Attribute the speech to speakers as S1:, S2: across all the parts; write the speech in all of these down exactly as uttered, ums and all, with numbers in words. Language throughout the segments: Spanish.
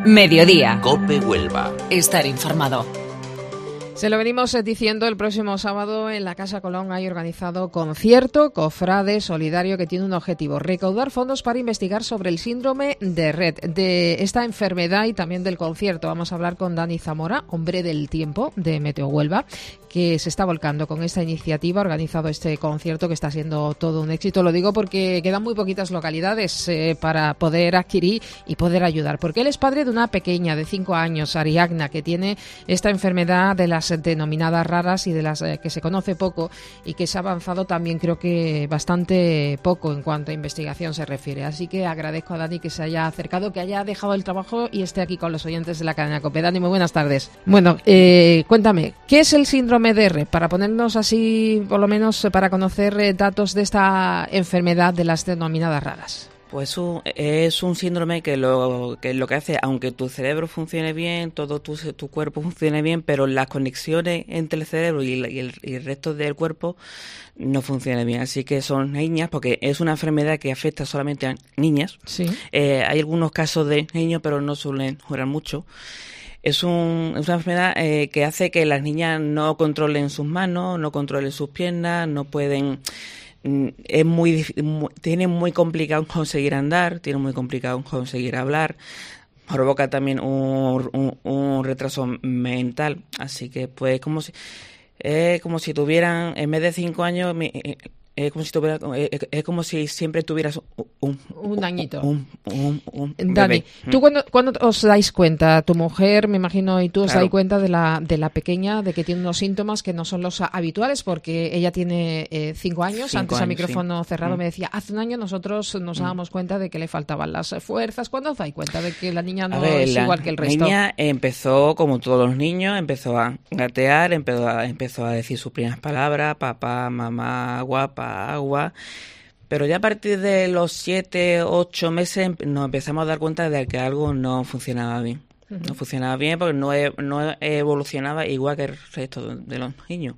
S1: Mediodía.
S2: COPE Huelva.
S1: Estar informado.
S3: Se lo venimos diciendo, el próximo sábado en la Casa Colón hay organizado concierto cofrade solidario que tiene un objetivo: recaudar fondos para investigar sobre el síndrome de Rett, de esta enfermedad, y también del concierto. Vamos a hablar con Dani Zamora, hombre del tiempo de Meteo Huelva, que se está volcando con esta iniciativa, ha organizado este concierto que está siendo todo un éxito. Lo digo porque quedan muy poquitas localidades eh, para poder adquirir y poder ayudar, porque él es padre de una pequeña de cinco años, Ariadna, que tiene esta enfermedad de las denominadas raras y de las eh, que se conoce poco, y que se ha avanzado también, creo que bastante poco en cuanto a investigación se refiere. Así que agradezco a Dani que se haya acercado, que haya dejado el trabajo y esté aquí con los oyentes de la cadena COPE. Dani, muy buenas tardes. Bueno, eh, cuéntame, ¿qué es el síndrome de Rett? Para ponernos así, por lo menos para conocer eh, datos de esta enfermedad de las denominadas raras.
S4: Pues un, es un síndrome que lo, que lo que hace, aunque tu cerebro funcione bien, todo tu, tu cuerpo funcione bien, pero las conexiones entre el cerebro y el, y, el, y el resto del cuerpo no funcionan bien. Así que son niñas, porque es una enfermedad que afecta solamente a niñas.
S3: Sí.
S4: Eh, hay algunos casos de niños, pero no suelen durar mucho. Es, un, es una enfermedad eh, que hace que las niñas no controlen sus manos, no controlen sus piernas, no pueden... Es muy, muy tiene muy complicado conseguir andar, tiene muy complicado conseguir hablar, provoca también un, un, un retraso mental, así que pues como si es como si tuvieran, en vez de cinco años, es como si tuviera, es como si siempre tuvieras un,
S3: un añito.
S4: Un, un, un
S3: Dani,
S4: bebé.
S3: ¿tú cuándo, cuándo os dais cuenta, tu mujer, me imagino, y tú os
S4: Claro.
S3: dais cuenta de la de la pequeña, de que tiene unos síntomas que no son los habituales? Porque ella tiene eh, cinco años,
S4: Cinco
S3: antes a
S4: años,
S3: micrófono
S4: sí.
S3: cerrado
S4: Mm.
S3: me decía, hace un año nosotros nos
S4: Mm.
S3: dábamos cuenta de que le faltaban las fuerzas. ¿Cuándo os dais cuenta de que la niña no
S4: A ver,
S3: es
S4: la
S3: igual que el resto?
S4: niña empezó, como todos los niños, empezó a gatear, empezó a, empezó a decir sus primeras palabras, papá, mamá, guapa, agua. Pero ya a partir de los siete, ocho meses nos empezamos a dar cuenta de que algo no funcionaba bien. Uh-huh. No funcionaba bien porque no, no evolucionaba igual que el resto de los niños.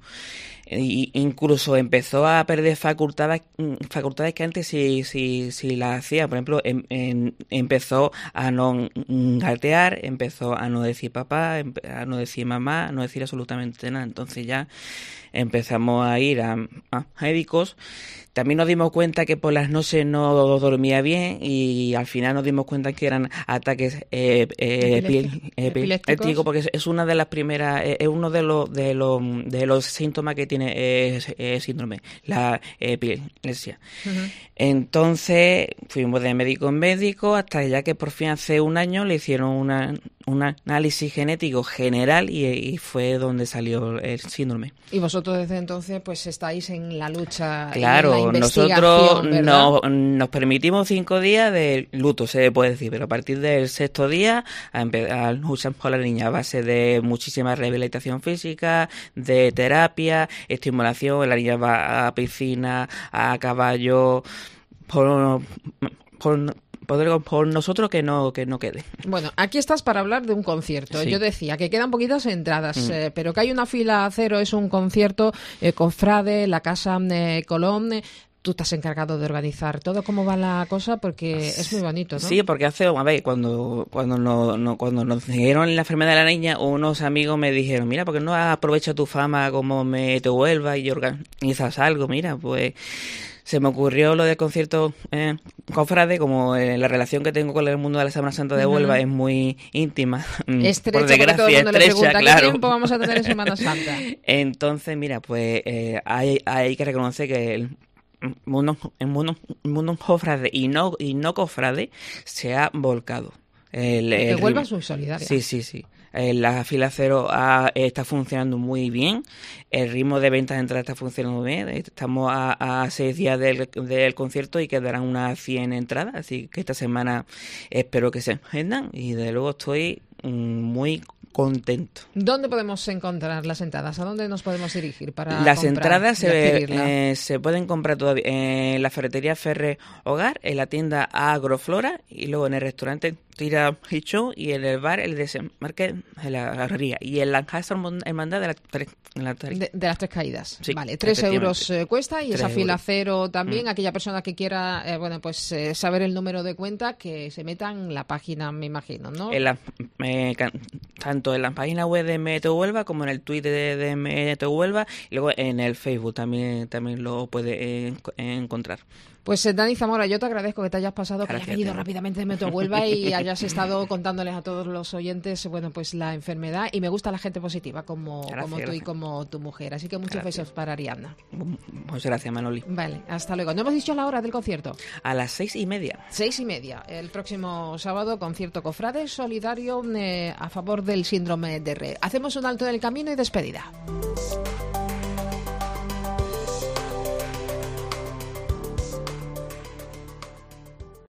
S4: Y incluso empezó a perder facultades facultades que antes sí, sí, sí las hacía. Por ejemplo, em, em, empezó a no gatear, empezó a no decir papá, a no decir mamá, a no decir absolutamente nada. Entonces ya empezamos a ir a, a médicos. También nos dimos cuenta que por las noches no dormía bien, y al final nos dimos cuenta que eran ataques eh, eh,
S3: Epilépticos.
S4: epilépticos, porque es, es una de las primeras, eh, es uno de los de los de los síntomas que tiene eh, eh, síndrome, la epilepsia. Uh-huh. Entonces fuimos de médico en médico hasta ya que por fin hace un año le hicieron una un análisis genético general y, y fue donde salió el síndrome.
S3: Y vosotros desde entonces pues estáis en la lucha.
S4: Claro,
S3: en la
S4: nosotros
S3: no,
S4: nos permitimos cinco días de luto, se puede decir, pero a partir del sexto día a empezar a luchar por la niña a base de muchísima rehabilitación física, de terapia, estimulación. La niña va a piscina, a caballo, por... por Poder por nosotros que no que no quede.
S3: Bueno, aquí estás para hablar de un concierto. Sí. Yo decía que quedan poquitas entradas, mm. eh, pero que hay una fila a cero. Es un concierto eh, cofrade, la Casa eh, Colón. Eh, Tú estás encargado de organizar todo. ¿Cómo va la cosa? Porque es muy bonito, ¿no?
S4: Sí, porque hace, a ver, cuando cuando nos, no, cuando nos dijeron la enfermedad de la niña, unos amigos me dijeron, mira, ¿por qué no aprovechas tu fama como Meteo Huelva y organizas algo? Mira, pues... Se me ocurrió lo del concierto eh, cofrade, como eh, la relación que tengo con el mundo de la Semana Santa de Huelva uh-huh. es muy íntima.
S3: Estrecha,
S4: por desgracia,
S3: todo el mundo
S4: estrecha,
S3: le pregunta,
S4: claro.
S3: ¿qué tiempo vamos a tener en Semana Santa?
S4: Entonces, mira, pues eh, hay, hay que reconocer que el mundo, el mundo, el mundo cofrade y no, y no cofrade se ha volcado. El,
S3: que
S4: el
S3: Huelva es muy solidaria.
S4: Sí, sí, sí. La fila cero ha, está funcionando muy bien, el ritmo de ventas de entrada está funcionando bien, estamos a, a seis días del, del concierto y quedarán unas cien entradas, así que esta semana espero que se vendan y de luego estoy muy contento.
S3: ¿Dónde podemos encontrar las entradas? ¿A dónde nos podemos dirigir para
S4: Las
S3: comprar
S4: entradas
S3: y
S4: se, eh, se pueden comprar todavía en la ferretería Ferre Hogar, en la tienda Agroflora y luego en el restaurante Tira Hicho y en el bar el Desembarque de la Garrería y en Lancaster Hermandad de, la, la,
S3: de, de las Tres Caídas.
S4: Sí,
S3: vale, tres euros eh, cuesta y esa fila
S4: euros.
S3: Cero también.
S4: Mm.
S3: Aquella persona que quiera, eh, bueno, pues eh, saber el número de cuenta, que se meta en la página, me imagino, ¿no?
S4: En la, eh, can, tanto en la página web de Meteo Huelva como en el Twitter de, de Meteo Huelva y luego en el Facebook también, también lo puede eh, encontrar.
S3: Pues eh, Dani Zamora, yo te agradezco que te hayas pasado,
S4: Gracias,
S3: que hayas venido
S4: Teo.
S3: rápidamente de Meteo Huelva y hayas estado contándoles a todos los oyentes, bueno, pues la enfermedad. Y me gusta la gente positiva como,
S4: Gracias,
S3: como tú
S4: gracias.
S3: y como tu mujer. Así que muchos
S4: Gracias.
S3: besos para Ariadna.
S4: Muchas gracias, Manoli.
S3: Vale, hasta luego. No hemos dicho la hora del concierto.
S4: A las seis y media.
S3: Seis y media. El próximo sábado, concierto Cofrade solidario eh, a favor del síndrome de Rett. Hacemos un alto en el camino y despedida.